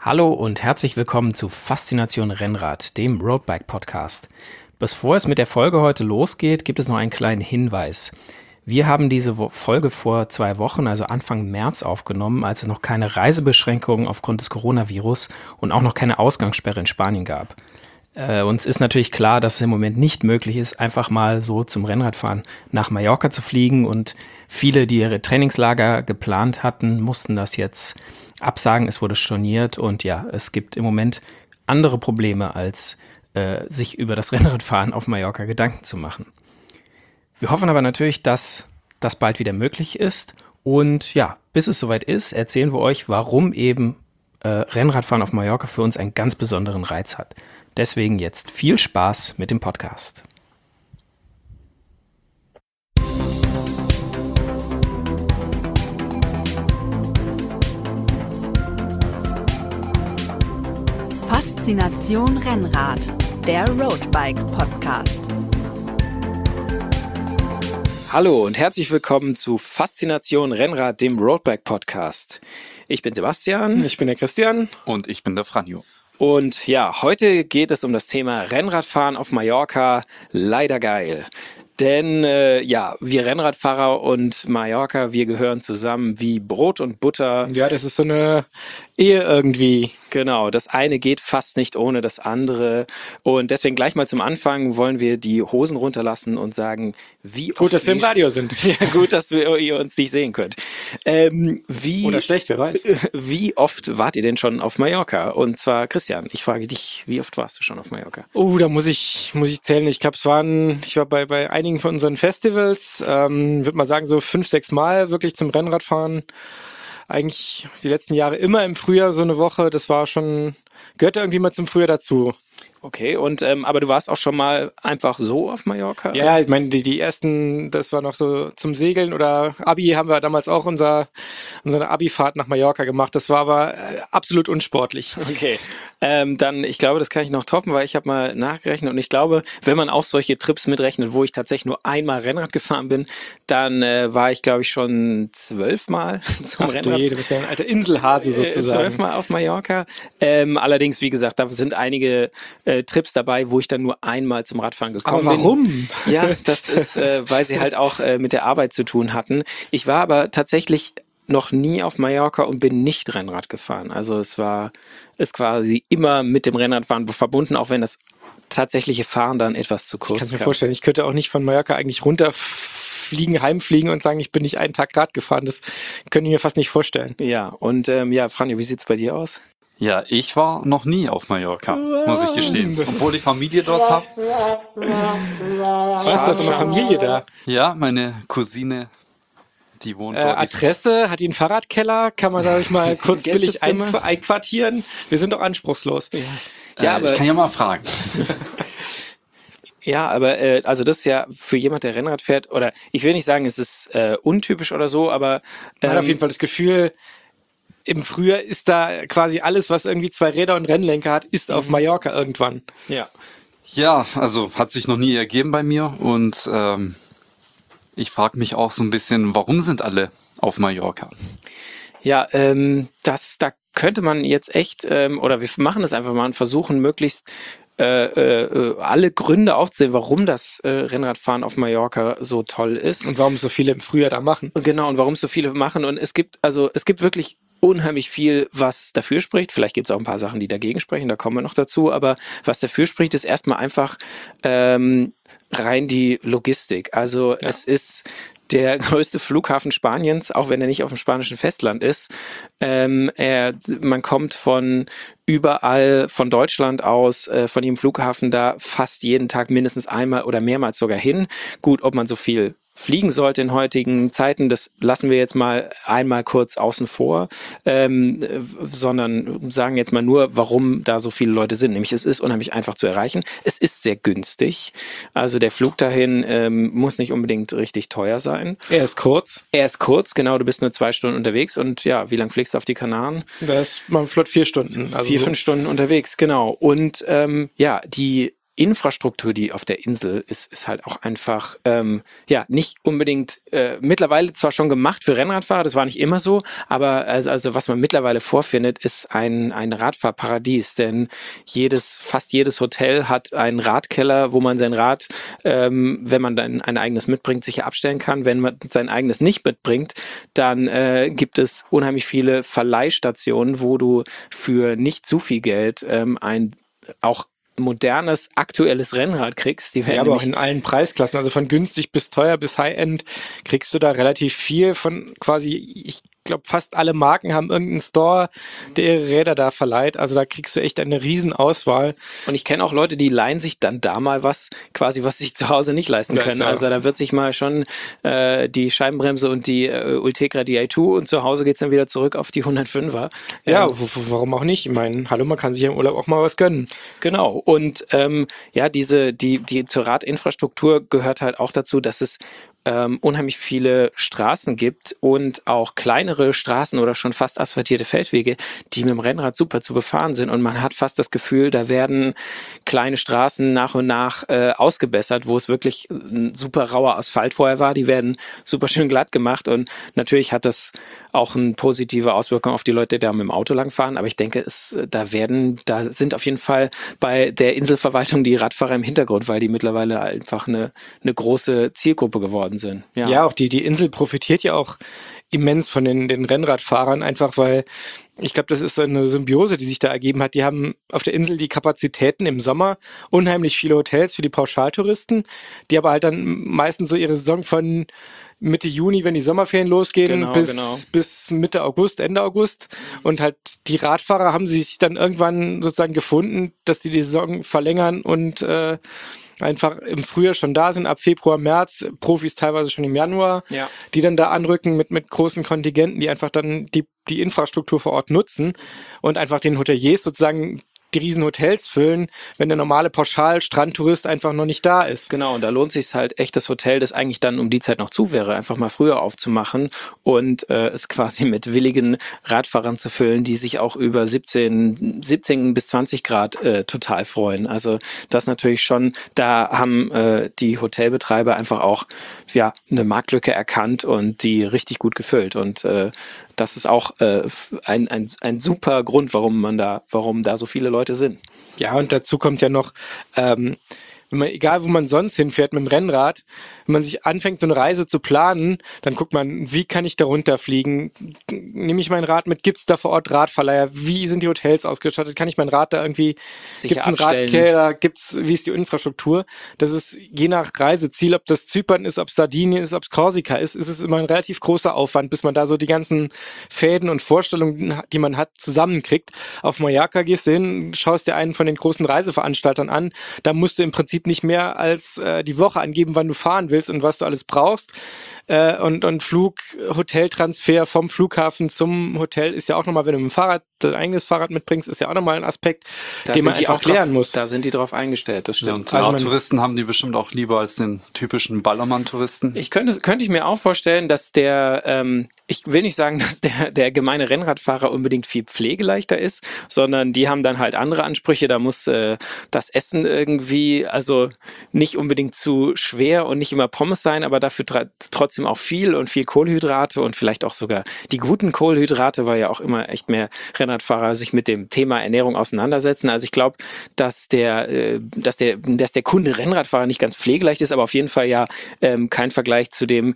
Hallo und herzlich willkommen zu Faszination Rennrad, dem Roadbike-Podcast. Bevor es mit der Folge heute losgeht, gibt es noch einen kleinen Hinweis. Wir haben diese Folge vor 2 Wochen, also Anfang März, aufgenommen, als es noch keine Reisebeschränkungen aufgrund des Coronavirus und auch noch keine Ausgangssperre in Spanien gab. Uns ist natürlich klar, dass es im Moment nicht möglich ist, einfach mal so zum Rennradfahren nach Mallorca zu fliegen, und viele, die ihre Trainingslager geplant hatten, mussten das jetzt absagen. Es wurde storniert und ja, es gibt im Moment andere Probleme, als sich über das Rennradfahren auf Mallorca Gedanken zu machen. Wir hoffen aber natürlich, dass das bald wieder möglich ist, und ja, bis es soweit ist, erzählen wir euch, warum eben Rennradfahren auf Mallorca für uns einen ganz besonderen Reiz hat. Deswegen jetzt viel Spaß mit dem Podcast. Faszination Rennrad, der Roadbike-Podcast. Hallo und herzlich willkommen zu Faszination Rennrad, dem Roadbike-Podcast. Ich bin Sebastian. Ich bin der Christian. Und ich bin der Franjo. Und ja, heute geht es um das Thema Rennradfahren auf Mallorca. Leider geil. Denn wir Rennradfahrer und Mallorca, wir gehören zusammen wie Brot und Butter. Ja, das ist so eine Ehe irgendwie. Genau, das eine geht fast nicht ohne das andere. Und deswegen gleich mal zum Anfang wollen wir die Hosen runterlassen und sagen, wie oft... Gut, dass wir im Radio sind. Ja, gut, dass ihr uns nicht sehen könnt. Oder schlecht, wer weiß. Wie oft wart ihr denn schon auf Mallorca? Und zwar, Christian, ich frage dich, wie oft warst du schon auf Mallorca? Oh, da muss ich zählen. Ich glaube, ich war bei einigen von unseren Festivals, würde mal sagen, so 5, 6 Mal wirklich zum Rennradfahren. Eigentlich die letzten Jahre immer im Frühjahr so eine Woche. Das war schon, gehörte irgendwie mal zum Frühjahr dazu. Okay, und aber du warst auch schon mal einfach so auf Mallorca? Ja, ich meine, die ersten, das war noch so zum Segeln oder Abi, haben wir damals auch unsere Abi-Fahrt nach Mallorca gemacht. Das war aber absolut unsportlich. Okay, dann, ich glaube, das kann ich noch toppen, weil ich habe mal nachgerechnet, und ich glaube, wenn man auch solche Trips mitrechnet, wo ich tatsächlich nur einmal Rennrad gefahren bin, dann war ich, glaube ich, schon 12 Mal zum Rennrad. Du bist ja ein alter Inselhase sozusagen. 12 Mal auf Mallorca. Allerdings, wie gesagt, da sind einige Trips dabei, wo ich dann nur einmal zum Radfahren gekommen bin. Aber warum? Ja, das ist, weil sie halt auch mit der Arbeit zu tun hatten. Ich war aber tatsächlich noch nie auf Mallorca und bin nicht Rennrad gefahren. Also es ist quasi immer mit dem Rennradfahren verbunden, auch wenn das tatsächliche Fahren dann etwas zu kurz Ich kann es mir vorstellen, ich könnte auch nicht von Mallorca eigentlich runterfliegen, heimfliegen und sagen, ich bin nicht einen Tag Rad gefahren. Das könnte ich mir fast nicht vorstellen. Ja, und Franjo, wie sieht's bei dir aus? Ja, ich war noch nie auf Mallorca, muss ich gestehen. Obwohl ich Familie dort habe. Was, da ist immer Familie da? Ja, meine Cousine, die wohnt dort. Adresse, hat die einen Fahrradkeller? Kann man da sich mal kurz billig Gästezimmer? einquartieren? Wir sind doch anspruchslos. Ja, aber ich kann ja mal fragen. ja, aber also das ist ja für jemand, der Rennrad fährt, oder ich will nicht sagen, es ist untypisch oder so, aber Man hat auf jeden Fall das Gefühl, im Frühjahr ist da quasi alles, was irgendwie 2 Räder und Rennlenker hat, ist auf Mallorca irgendwann. ja. Ja, also hat sich noch nie ergeben bei mir und ich frage mich auch so ein bisschen, warum sind alle auf Mallorca? Ja, da könnte man jetzt echt, oder wir machen das einfach mal und versuchen möglichst alle Gründe aufzusehen, warum das Rennradfahren auf Mallorca so toll ist. Und warum so viele im Frühjahr da machen. Genau, und warum es so viele machen. Und es gibt wirklich unheimlich viel, was dafür spricht. Vielleicht gibt es auch ein paar Sachen, die dagegen sprechen, da kommen wir noch dazu. Aber was dafür spricht, ist erstmal einfach rein die Logistik. Also es ist der größte Flughafen Spaniens, auch wenn er nicht auf dem spanischen Festland ist. Man kommt von überall, von Deutschland aus, von jedem Flughafen da fast jeden Tag mindestens einmal oder mehrmals sogar hin. Gut, ob man so viel fliegen sollte in heutigen Zeiten, das lassen wir jetzt mal einmal kurz außen vor, sondern sagen jetzt mal nur, warum da so viele Leute sind. Nämlich, es ist unheimlich einfach zu erreichen. Es ist sehr günstig. Also der Flug dahin muss nicht unbedingt richtig teuer sein. Er ist kurz. Er ist kurz, genau. Du bist nur 2 Stunden unterwegs und ja, wie lange fliegst du auf die Kanaren? Da ist man flott 4 Stunden. Also 4, 5 Stunden unterwegs, genau. Und die Infrastruktur, die auf der Insel ist halt auch einfach nicht unbedingt mittlerweile zwar schon gemacht für Rennradfahrer, das war nicht immer so, aber also was man mittlerweile vorfindet, ist ein Radfahrparadies, denn fast jedes Hotel hat einen Radkeller, wo man sein Rad, wenn man dann ein eigenes mitbringt, sicher abstellen kann. Wenn man sein eigenes nicht mitbringt, dann gibt es unheimlich viele Verleihstationen, wo du für nicht zu viel Geld ein auch modernes, aktuelles Rennrad kriegst. Die werden aber auch in allen Preisklassen, also von günstig bis teuer bis High-End, kriegst du da relativ viel von quasi, ich glaube, fast alle Marken haben irgendeinen Store, der ihre Räder da verleiht. Also da kriegst du echt eine riesen Auswahl. Und ich kenne auch Leute, die leihen sich dann da mal was sie sich zu Hause nicht leisten können. Ja. Also da wird sich mal schon die Scheibenbremse und die Ultegra Di2 und zu Hause geht's dann wieder zurück auf die 105er. Ja, warum auch nicht? Ich meine, hallo, man kann sich ja im Urlaub auch mal was gönnen. Genau. Und die zur Radinfrastruktur gehört halt auch dazu, dass es unheimlich viele Straßen gibt und auch kleinere Straßen oder schon fast asphaltierte Feldwege, die mit dem Rennrad super zu befahren sind, und man hat fast das Gefühl, da werden kleine Straßen nach und nach ausgebessert, wo es wirklich ein super rauer Asphalt vorher war, die werden super schön glatt gemacht, und natürlich hat das auch eine positive Auswirkung auf die Leute, die da mit dem Auto langfahren, aber ich denke, da sind auf jeden Fall bei der Inselverwaltung die Radfahrer im Hintergrund, weil die mittlerweile einfach eine große Zielgruppe geworden sind. Ja, auch die Insel profitiert ja auch immens von den Rennradfahrern, einfach weil ich glaube, das ist so eine Symbiose, die sich da ergeben hat. Die haben auf der Insel die Kapazitäten im Sommer, unheimlich viele Hotels für die Pauschaltouristen, die aber halt dann meistens so ihre Saison von Mitte Juni, wenn die Sommerferien losgehen, bis Mitte August, Ende August. Und halt die Radfahrer haben sich dann irgendwann sozusagen gefunden, dass die Saison verlängern und einfach im Frühjahr schon da sind, ab Februar, März, Profis teilweise schon im Januar, die dann da anrücken mit großen Kontingenten, die einfach dann die Infrastruktur vor Ort nutzen und einfach den Hoteliers sozusagen die riesen Hotels füllen, wenn der normale Pauschal-Strandtourist einfach noch nicht da ist. Genau, und da lohnt sich halt echt, das Hotel, das eigentlich dann um die Zeit noch zu wäre, einfach mal früher aufzumachen und es quasi mit willigen Radfahrern zu füllen, die sich auch über 17 bis 20 Grad total freuen. Also das natürlich schon, da haben die Hotelbetreiber einfach auch eine Marktlücke erkannt und die richtig gut gefüllt, und das ist auch ein super Grund, warum da so viele Leute sind. Ja, und dazu kommt ja noch, egal wo man sonst hinfährt mit dem Rennrad, wenn man sich anfängt, so eine Reise zu planen, dann guckt man, wie kann ich da runterfliegen? Nehme ich mein Rad mit? Gibt es da vor Ort Radverleiher? Wie sind die Hotels ausgestattet? Kann ich mein Rad da irgendwie, gibt es einen Radkeller? Wie ist die Infrastruktur? Das ist je nach Reiseziel, ob das Zypern ist, ob es Sardinien ist, ob es Korsika ist es immer ein relativ großer Aufwand, bis man da so die ganzen Fäden und Vorstellungen, die man hat, zusammenkriegt. Auf Mallorca gehst du hin, schaust dir einen von den großen Reiseveranstaltern an, da musst du im Prinzip nicht mehr als die Woche angeben, wann du fahren willst und was du alles brauchst. Und Hoteltransfer vom Flughafen zum Hotel ist ja auch nochmal, wenn du mit dem Fahrrad dein eigenes Fahrrad mitbringst, ist ja auch nochmal ein Aspekt, den man einfach klären muss. Da sind die drauf eingestellt, das stimmt. Ja, und Touristen haben die bestimmt auch lieber als den typischen Ballermann-Touristen. Könnte ich mir auch vorstellen, dass ich will nicht sagen, dass der gemeine Rennradfahrer unbedingt viel pflegeleichter ist, sondern die haben dann halt andere Ansprüche. Da muss das Essen irgendwie, also nicht unbedingt zu schwer und nicht immer Pommes sein, aber dafür trotzdem auch viel Kohlenhydrate und vielleicht auch sogar die guten Kohlenhydrate, weil ja auch immer echt mehr Rennradfahrer sich mit dem Thema Ernährung auseinandersetzen. Also ich glaube, dass der Kunde Rennradfahrer nicht ganz pflegeleicht ist, aber auf jeden Fall kein Vergleich zu dem,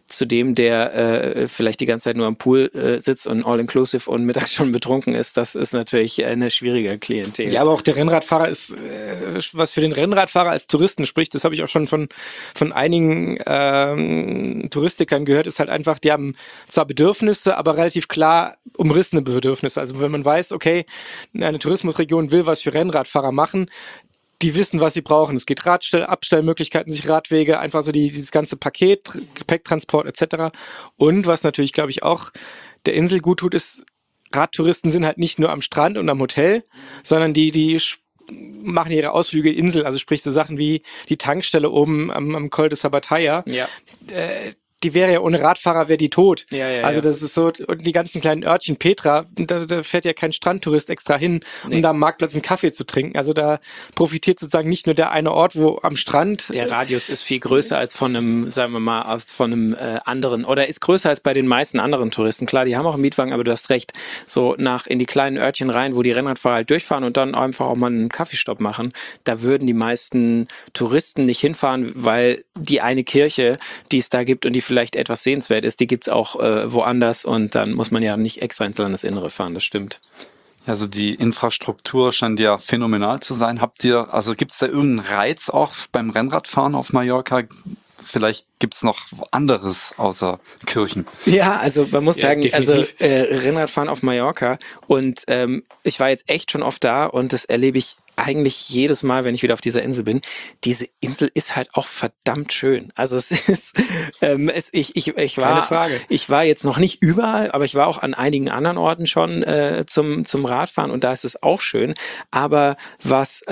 der vielleicht die ganze Zeit nur am Pool sitzt und all-inclusive und mittags schon betrunken ist. Das ist natürlich eine schwierige Klientel. Ja, aber auch der Rennradfahrer ist, was für den Rennradfahrer als Touristen spricht, das habe ich auch schon von einigen Touristikern gehört, ist halt einfach, die haben zwar Bedürfnisse, aber relativ klar umrissene Bedürfnisse. Also wenn man weiß, okay, eine Tourismusregion will was für Rennradfahrer machen, die wissen, was sie brauchen. Es geht Abstellmöglichkeiten, sich Radwege, einfach so dieses ganze Paket, Gepäcktransport etc. Und was natürlich, glaube ich, auch der Insel gut tut, ist, Radtouristen sind halt nicht nur am Strand und am Hotel, sondern die machen ihre Ausflüge Insel, also sprich so Sachen wie die Tankstelle oben am Col de Sabataya. Ja. die wäre ja ohne Radfahrer, wäre die tot. Ja, also das ist so, und die ganzen kleinen Örtchen Petra, da fährt ja kein Strandtourist extra hin, um da am Marktplatz einen Kaffee zu trinken. Also da profitiert sozusagen nicht nur der eine Ort, wo am Strand... Der Radius ist viel größer als von einem, sagen wir mal, von einem anderen, oder ist größer als bei den meisten anderen Touristen. Klar, die haben auch einen Mietwagen, aber du hast recht, so in die kleinen Örtchen rein, wo die Rennradfahrer halt durchfahren und dann einfach auch mal einen Kaffeestopp machen, da würden die meisten Touristen nicht hinfahren, weil die eine Kirche, die es da gibt und die vielleicht etwas sehenswert ist, die gibt es auch woanders und dann muss man ja nicht extra ins Landesinnere fahren, das stimmt. Also die Infrastruktur scheint ja phänomenal zu sein. Gibt es da irgendeinen Reiz auch beim Rennradfahren auf Mallorca? Vielleicht gibt es noch anderes außer Kirchen. Ja, also man muss sagen, definitiv. Rennradfahren auf Mallorca und ich war jetzt echt schon oft da und das erlebe ich eigentlich jedes Mal, wenn ich wieder auf dieser Insel bin. Diese Insel ist halt auch verdammt schön. Also es ist, ich war jetzt noch nicht überall, aber ich war auch an einigen anderen Orten schon zum Radfahren und da ist es auch schön. Aber was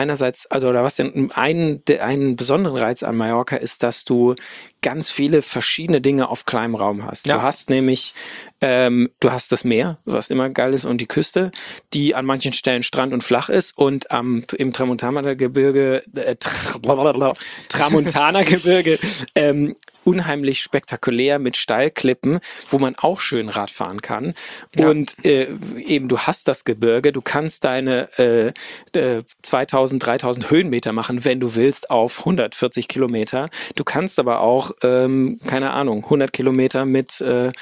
einen besonderen Reiz an Mallorca ist, dass du ganz viele verschiedene Dinge auf kleinem Raum hast. Ja. Du hast nämlich, du hast das Meer, was immer geil ist, und die Küste, die an manchen Stellen strand- und flach ist und im Tramontana-Gebirge, Tramontana-Gebirge, unheimlich spektakulär mit Steilklippen, wo man auch schön Rad fahren kann. Ja. Und eben, du hast das Gebirge, du kannst deine 2000, 3000 Höhenmeter machen, wenn du willst, auf 140 Kilometer. Du kannst aber auch, keine Ahnung, 100 Kilometer mit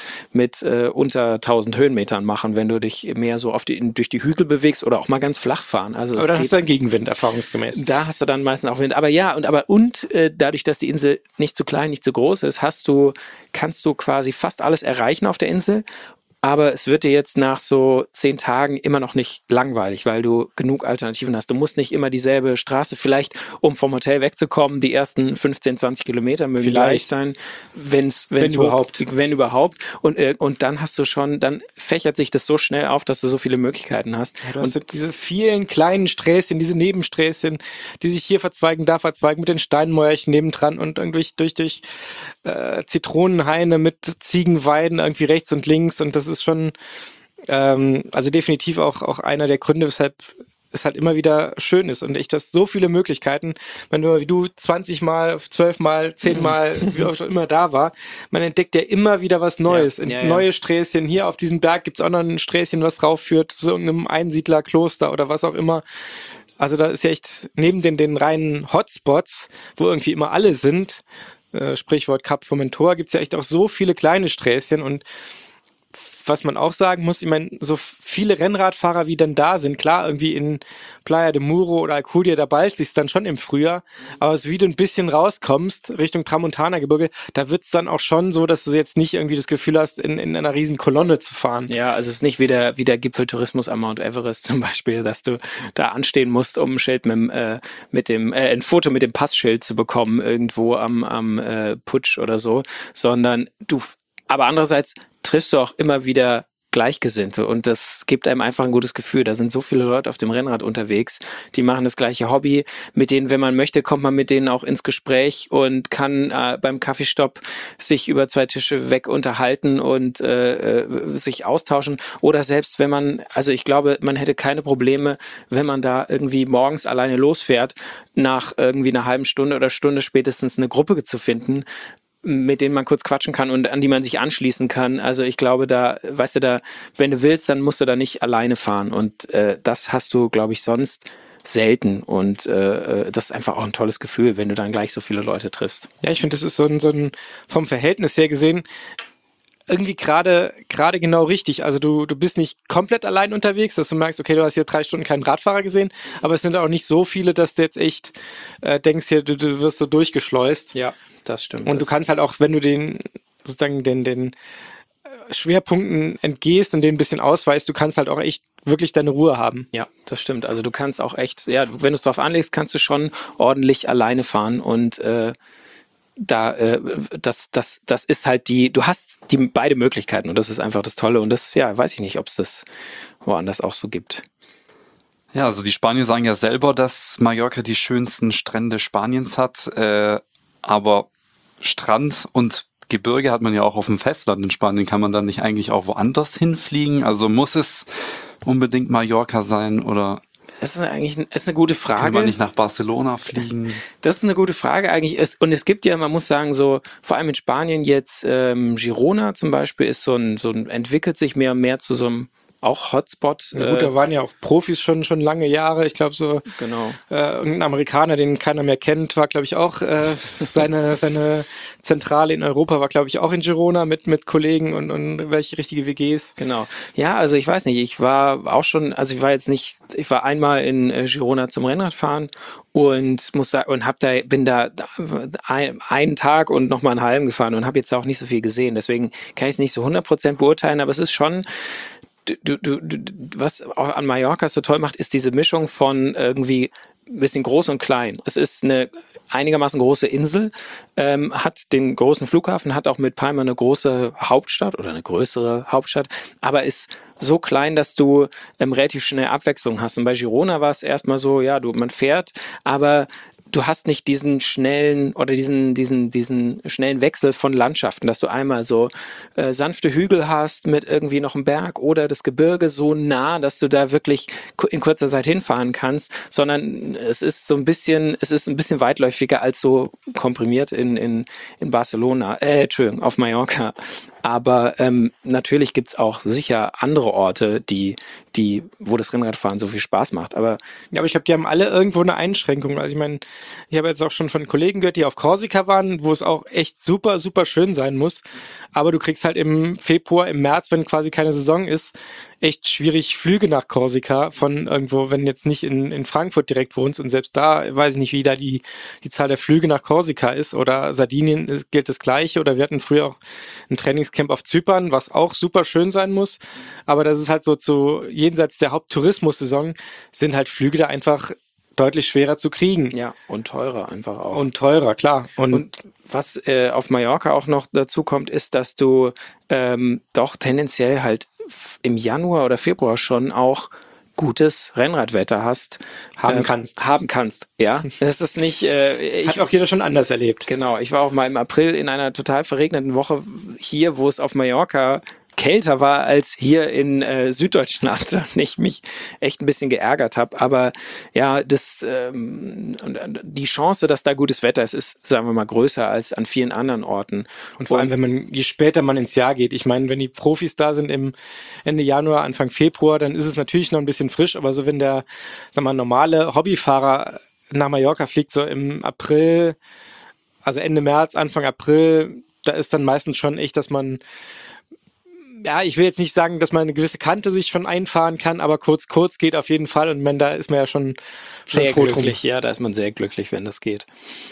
unter 1000 Höhenmetern machen, wenn du dich mehr so durch die Hügel bewegst oder auch mal ganz flach fahren. Also aber dann hast du einen Gegenwind, erfahrungsgemäß. Da hast du dann meistens auch Wind. Aber ja, und dadurch, dass die Insel nicht zu klein, nicht zu groß ist, kannst du quasi fast alles erreichen auf der Insel. Aber es wird dir jetzt nach so 10 Tagen immer noch nicht langweilig, weil du genug Alternativen hast. Du musst nicht immer dieselbe Straße, vielleicht um vom Hotel wegzukommen, die ersten 15, 20 Kilometer mögen gleich sein, wenn überhaupt. Und dann hast du schon, dann fächert sich das so schnell auf, dass du so viele Möglichkeiten hast. Ja, du hast diese vielen kleinen Sträßchen, diese Nebensträßchen, die sich hier verzweigen, da verzweigen, mit den Steinmäuerchen nebendran und irgendwie durch Zitronenhaine mit Ziegenweiden irgendwie rechts und links, und das ist schon also definitiv auch einer der Gründe, weshalb es halt immer wieder schön ist, und echt, du hast so viele Möglichkeiten, wenn du wie du 20 Mal, 12 Mal, 10 Mal, wie oft auch immer da war, man entdeckt ja immer wieder was Neues, neue Sträßchen. Hier auf diesem Berg gibt es auch noch ein Sträßchen, was raufführt zu irgendeinem Einsiedlerkloster oder was auch immer. Also da ist ja echt, neben den reinen Hotspots, wo irgendwie immer alle sind, Sprichwort Cap Formentor, gibt es ja echt auch so viele kleine Sträßchen. Und was man auch sagen muss, ich meine, so viele Rennradfahrer wie dann da sind, klar, irgendwie in Playa de Muro oder Alcudia, da ballt sich's dann schon im Frühjahr, aber so wie du ein bisschen rauskommst, Richtung Tramontana-Gebirge, da wird's dann auch schon so, dass du jetzt nicht irgendwie das Gefühl hast, in einer riesen Kolonne zu fahren. Ja, also es ist nicht wie der Gipfeltourismus am Mount Everest zum Beispiel, dass du da anstehen musst, um ein Schild ein Foto mit dem Passschild zu bekommen, irgendwo am Putsch oder so, sondern aber andererseits triffst du auch immer wieder Gleichgesinnte, und das gibt einem einfach ein gutes Gefühl. Da sind so viele Leute auf dem Rennrad unterwegs, die machen das gleiche Hobby, mit denen, wenn man möchte, kommt man mit denen auch ins Gespräch und kann beim Kaffeestopp sich über 2 Tische weg unterhalten und sich austauschen, oder selbst wenn ich glaube, man hätte keine Probleme, wenn man da irgendwie morgens alleine losfährt, nach irgendwie einer halben Stunde oder Stunde spätestens eine Gruppe zu finden, mit denen man kurz quatschen kann und an die man sich anschließen kann. Also ich glaube, wenn du willst, dann musst du da nicht alleine fahren, und das hast du, glaube ich, sonst selten, und das ist einfach auch ein tolles Gefühl, wenn du dann gleich so viele Leute triffst. Ja, ich finde, das ist so ein vom Verhältnis her gesehen irgendwie gerade genau richtig. Also du bist nicht komplett allein unterwegs, dass du merkst, okay, du hast hier 3 Stunden keinen Radfahrer gesehen, aber es sind auch nicht so viele, dass du jetzt echt denkst, hier, du wirst so durchgeschleust. Ja, das stimmt. Und du kannst halt auch, wenn du den Schwerpunkten entgehst und den ein bisschen ausweist, du kannst halt auch echt wirklich deine Ruhe haben. Ja, das stimmt. Also du kannst auch echt, ja, wenn du es drauf anlegst, kannst du schon ordentlich alleine fahren, und das ist halt du hast beide Möglichkeiten, und das ist einfach das Tolle, und das, ja, weiß ich nicht, ob es das woanders auch so gibt. Ja, also die Spanier sagen ja selber, dass Mallorca die schönsten Strände Spaniens hat, aber Strand und Gebirge hat man ja auch auf dem Festland in Spanien. Kann man dann nicht eigentlich auch woanders hinfliegen? Also muss es unbedingt Mallorca sein oder Das ist eigentlich ist eine gute Frage. kann man nicht nach Barcelona fliegen? Das ist eine gute Frage eigentlich. Und es gibt ja, man muss sagen, so vor allem in Spanien jetzt Girona zum Beispiel ist entwickelt sich mehr und mehr zu so einem auch Hotspot. Na gut, da waren ja auch Profis schon lange Jahre. Ich glaube so Genau. irgendein Amerikaner, den keiner mehr kennt, war glaube ich auch seine Zentrale in Europa war glaube ich auch in Girona mit Kollegen und welche richtige WGs. Genau. Ja, also ich weiß nicht, ich war auch schon, also ich war einmal in Girona zum Rennradfahren und muss sagen, und bin da einen Tag und nochmal einen halben gefahren und habe jetzt auch nicht so viel gesehen. Deswegen kann ich es nicht so 100% beurteilen, aber es ist schon, was auch an Mallorca so toll macht, ist diese Mischung von irgendwie ein bisschen groß und klein. Es ist eine einigermaßen große Insel, hat den großen Flughafen, hat auch mit Palma eine große Hauptstadt oder eine größere Hauptstadt, aber ist so klein, dass du relativ schnell Abwechslung hast. Und bei Girona war es erstmal so, ja, man fährt, aber du hast nicht diesen schnellen oder diesen schnellen Wechsel von Landschaften, dass du einmal so sanfte Hügel hast mit irgendwie noch einem Berg oder das Gebirge so nah, dass du da wirklich in kurzer Zeit hinfahren kannst, sondern es ist ein bisschen weitläufiger als so komprimiert in Barcelona, Entschuldigung, auf Mallorca. Aber natürlich gibt's auch sicher andere Orte, wo das Rennradfahren so viel Spaß macht. Aber Ja, aber ich glaube, die haben alle irgendwo eine Einschränkung. Also ich meine, ich habe jetzt auch schon von Kollegen gehört, die auf Korsika waren, wo es auch echt super, super schön sein muss. Aber du kriegst halt im Februar, im März, wenn quasi keine Saison ist, echt schwierig Flüge nach Korsika von irgendwo, wenn jetzt nicht in Frankfurt direkt wohnst. Und selbst da weiß ich nicht, wie da die Zahl der Flüge nach Korsika ist. Oder Sardinien gilt das Gleiche. Oder wir hatten früher auch ein Trainingscamp auf Zypern, was auch super schön sein muss. Aber das ist halt so jenseits der Haupttourismussaison sind halt Flüge da einfach deutlich schwerer zu kriegen. ja, und teurer einfach auch. Und teurer, klar. Und was auf Mallorca auch noch dazu kommt, ist, dass du doch tendenziell halt im Januar oder Februar schon auch gutes Rennradwetter hast. Haben kannst. Haben kannst, ja. Das ist nicht... Hat auch jeder schon anders erlebt. Genau, ich war auch mal im April in einer total verregneten Woche hier, wo es auf Mallorca kälter war als hier in Süddeutschland und ich mich echt ein bisschen geärgert habe. Aber ja, die Chance, dass da gutes Wetter ist, sagen wir mal, größer als an vielen anderen Orten. Und vor allem, je später man ins Jahr geht. Ich meine, wenn die Profis da sind im Ende Januar, Anfang Februar, dann ist es natürlich noch ein bisschen frisch. Aber so wenn der, normale Hobbyfahrer nach Mallorca fliegt, so im April, also Ende März, Anfang April, da ist dann meistens schon echt, dass man, ja, ich will jetzt nicht sagen, dass man eine gewisse Kante sich schon einfahren kann, aber kurz geht auf jeden Fall. Und da ist man ja schon sehr froh glücklich. Ja, da ist man sehr glücklich, wenn das geht.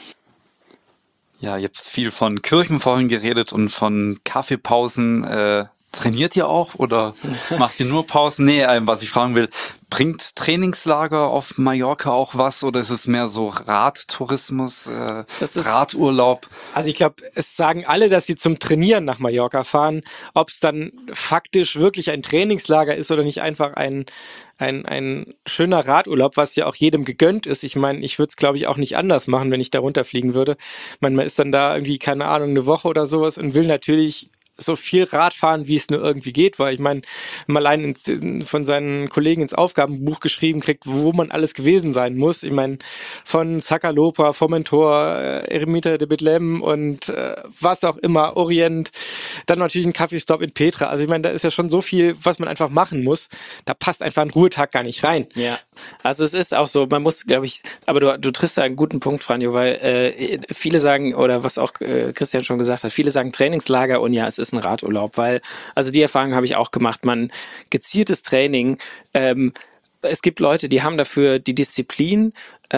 Ja, ihr habt viel von Kirchen vorhin geredet und von Kaffeepausen. Trainiert ihr auch oder macht ihr nur Pausen? Nee, was ich fragen will, bringt Trainingslager auf Mallorca auch was oder ist es mehr so Radtourismus, Radurlaub? Also ich glaube, es sagen alle, dass sie zum Trainieren nach Mallorca fahren. Ob es dann faktisch wirklich ein Trainingslager ist oder nicht einfach ein schöner Radurlaub, was ja auch jedem gegönnt ist. Ich meine, ich würde es, glaube ich, auch nicht anders machen, wenn ich da runterfliegen würde. Man ist dann da irgendwie, keine Ahnung, eine Woche oder sowas und will natürlich so viel Radfahren, wie es nur irgendwie geht, weil ich meine, wenn man allein von seinen Kollegen ins Aufgabenbuch geschrieben kriegt, wo man alles gewesen sein muss. Ich meine, von Zacalopa, Formentor, Eremita de Betlem und was auch immer, Orient, dann natürlich ein Kaffeestopp in Petra. Also ich meine, da ist ja schon so viel, was man einfach machen muss. Da passt einfach ein Ruhetag gar nicht rein. Ja, also es ist auch so, man muss, glaube ich, aber du triffst ja einen guten Punkt, Franjo, weil viele sagen, oder was auch Christian schon gesagt hat, viele sagen Trainingslager und ja, es ist ein Radurlaub, weil, also die Erfahrung habe ich auch gemacht, gezieltes Training, es gibt Leute, die haben dafür die Disziplin,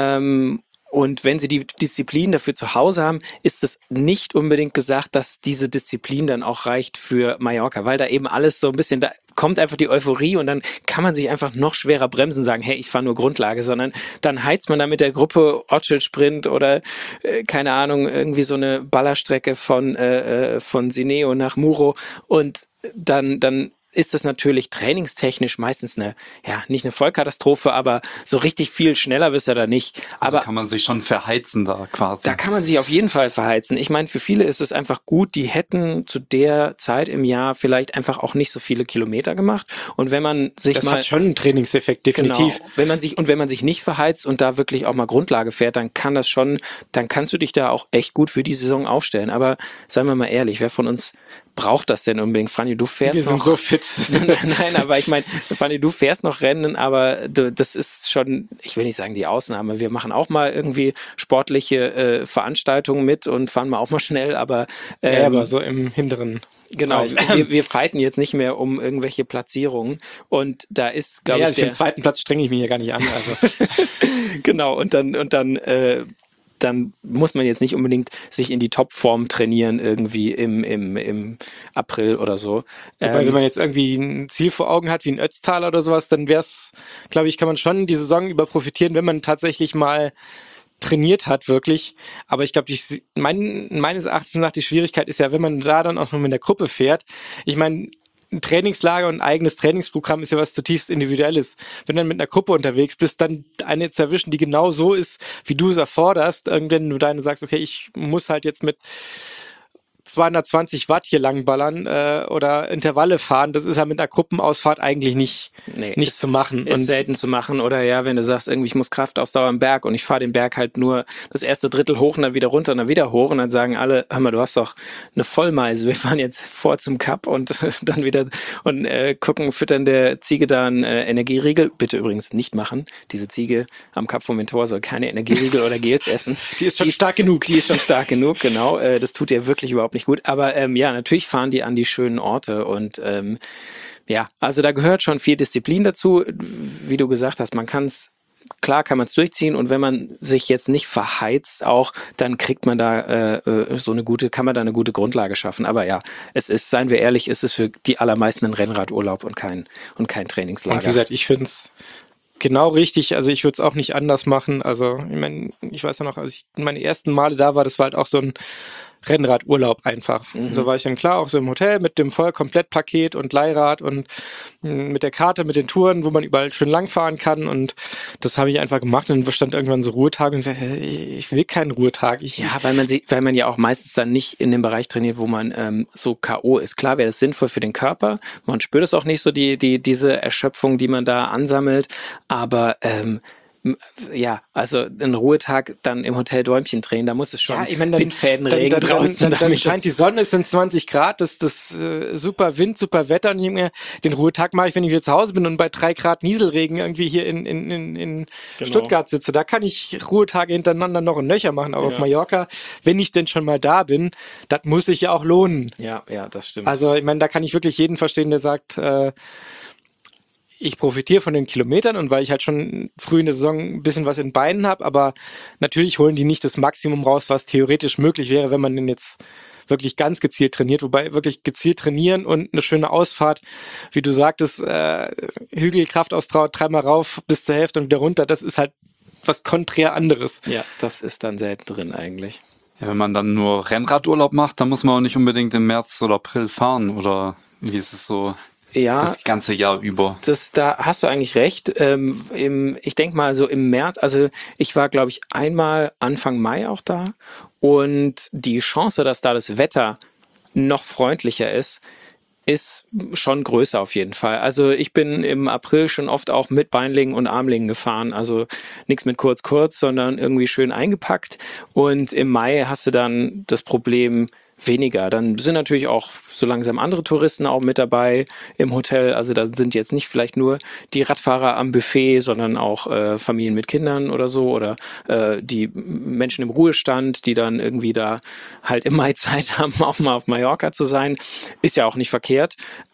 und wenn sie die Disziplin dafür zu Hause haben, ist es nicht unbedingt gesagt, dass diese Disziplin dann auch reicht für Mallorca, weil da eben alles so ein bisschen, da kommt einfach die Euphorie und dann kann man sich einfach noch schwerer bremsen, sagen, hey, ich fahre nur Grundlage, sondern dann heizt man da mit der Gruppe Ortsschild-Sprint oder keine Ahnung, irgendwie so eine Ballerstrecke von Sineo nach Muro und dann ist es natürlich trainingstechnisch meistens nicht eine Vollkatastrophe, aber so richtig viel schneller wirst du da nicht. Also Aber kann man sich schon verheizen da quasi. da kann man sich auf jeden Fall verheizen. Ich meine, für viele ist es einfach gut, die hätten zu der Zeit im Jahr vielleicht einfach auch nicht so viele Kilometer gemacht. Und wenn man sich Das hat schon einen Trainingseffekt, definitiv. Genau. Wenn man sich nicht verheizt und da wirklich auch mal Grundlage fährt, dann kannst du dich da auch echt gut für die Saison aufstellen. Aber seien wir mal ehrlich, wer von uns braucht das denn unbedingt? Franjo, du fährst Wir sind so fit. Nein, aber ich meine, Franjo, du fährst noch Rennen, aber das ist schon, ich will nicht sagen die Ausnahme. Wir machen auch mal irgendwie sportliche Veranstaltungen mit und fahren mal auch mal schnell, aber aber so im hinteren. genau, wir fighten jetzt nicht mehr um irgendwelche Platzierungen und da ist, glaube ich, für den zweiten Platz strenge ich mich hier gar nicht an. Also. genau, und dann muss man jetzt nicht unbedingt sich in die Topform trainieren irgendwie im April oder so. Wobei, wenn man jetzt irgendwie ein Ziel vor Augen hat, wie ein Ötztaler oder sowas, dann wäre es, glaube ich, kann man schon die Saison über profitieren, wenn man tatsächlich mal trainiert hat, wirklich. Aber ich glaube, meines Erachtens nach die Schwierigkeit ist ja, wenn man da dann auch noch mit der Gruppe fährt. Ich meine, ein Trainingslager und ein eigenes Trainingsprogramm ist ja was zutiefst Individuelles. Wenn du dann mit einer Gruppe unterwegs bist, dann eine zu erwischen, die genau so ist, wie du es erforderst, wenn du deine sagst, okay, ich muss halt jetzt mit 220 Watt hier langballern oder Intervalle fahren, das ist ja mit einer Gruppenausfahrt eigentlich nicht zu machen. Ist selten zu machen. Oder ja, wenn du sagst, irgendwie ich muss Kraftausdauer im Berg und ich fahre den Berg halt nur das erste Drittel hoch und dann wieder runter und dann wieder hoch und dann sagen alle, hör mal, du hast doch eine Vollmeise, wir fahren jetzt vor zum Cup und dann wieder und füttern der Ziege da einen Energieriegel. Bitte übrigens nicht machen. Diese Ziege am Cup vom Mentor soll keine Energieriegel oder Gels essen. Die ist schon stark genug. Die ist schon stark genug, genau. Das tut ihr wirklich überhaupt nicht gut. Aber natürlich fahren die an die schönen Orte und also da gehört schon viel Disziplin dazu. Wie du gesagt hast, klar kann man es durchziehen und wenn man sich jetzt nicht verheizt auch, dann kriegt man da kann man da eine gute Grundlage schaffen. Aber ja, seien wir ehrlich, ist es für die allermeisten ein Rennradurlaub und kein Trainingslager. Und wie gesagt, ich finde es genau richtig, also ich würde es auch nicht anders machen. Also ich meine, ich weiß ja noch, als ich meine ersten Male da war, das war halt auch so ein Rennradurlaub einfach. So war ich dann klar auch so im Hotel mit dem Vollkomplettpaket und Leihrad und mit der Karte, mit den Touren, wo man überall schön langfahren kann und das habe ich einfach gemacht und dann stand irgendwann so Ruhetag und sagte, ich will keinen Ruhetag. Weil man ja auch meistens dann nicht in dem Bereich trainiert, wo man so K.O. ist. Klar wäre das sinnvoll für den Körper, man spürt es auch nicht so, diese Erschöpfung, die man da ansammelt, aber also einen Ruhetag dann im Hotel Däumchen drehen, da muss es schon Bindfädenregen draußen. Dann scheint die Sonne, es sind 20 Grad, das super Wind, super Wetter und den Ruhetag mache ich, wenn ich wieder zu Hause bin und bei 3 Grad Nieselregen irgendwie hier in Stuttgart sitze. Da kann ich Ruhetage hintereinander noch ein Nöcher machen, aber auf Mallorca, wenn ich denn schon mal da bin, das muss sich ja auch lohnen. Ja, das stimmt. Also ich meine, da kann ich wirklich jeden verstehen, der sagt, ich profitiere von den Kilometern und weil ich halt schon früh in der Saison ein bisschen was in den Beinen habe, aber natürlich holen die nicht das Maximum raus, was theoretisch möglich wäre, wenn man denn jetzt wirklich ganz gezielt trainiert, wobei wirklich gezielt trainieren und eine schöne Ausfahrt, wie du sagtest, Hügel, Kraftausdauer, 3-mal rauf bis zur Hälfte und wieder runter, das ist halt was konträr anderes. Ja, das ist dann selten drin eigentlich. Ja, wenn man dann nur Rennradurlaub macht, dann muss man auch nicht unbedingt im März oder April fahren oder wie ist es so? Ja, das ganze Jahr über. Da hast du eigentlich recht. Ich denke mal so im März, also ich war, glaube ich, einmal Anfang Mai auch da und die Chance, dass da das Wetter noch freundlicher ist schon größer auf jeden Fall. Also ich bin im April schon oft auch mit Beinlingen und Armlingen gefahren, also nichts mit kurz, sondern irgendwie schön eingepackt und im Mai hast du dann das Problem weniger. Dann sind natürlich auch so langsam andere Touristen auch mit dabei im Hotel. Also da sind jetzt nicht vielleicht nur die Radfahrer am Buffet, sondern auch Familien mit Kindern oder so oder die Menschen im Ruhestand, die dann irgendwie da halt im Mai Zeit haben, auch mal auf Mallorca zu sein. Ist ja auch nicht verkehrt.